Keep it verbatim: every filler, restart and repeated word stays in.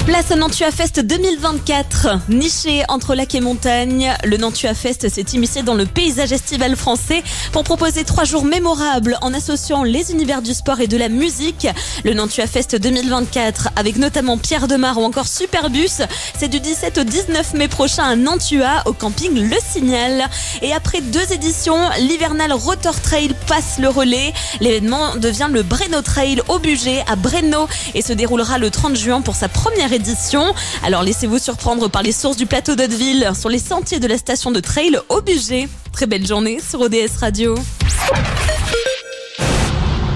Place au Nantua Fest deux mille vingt-quatre. Niché entre lac et montagne, le Nantua Fest s'est immiscé dans le paysage estival français pour proposer trois jours mémorables en associant les univers du sport et de la musique. Le Nantua Fest deux mille vingt-quatre, avec notamment Pierre Demar ou encore Superbus, c'est du dix-sept au dix-neuf mai prochain à Nantua, au camping Le Signal. Et après deux éditions, l'hivernal Rotor Trail passe le relais. L'événement devient le Breno Trail au Bugey à Breno et se déroulera le trente juin pour sa première édition. Alors laissez-vous surprendre par les sources du plateau d'Hauteville sur les sentiers de la station de trail au Bugey. Très belle journée sur O D S Radio.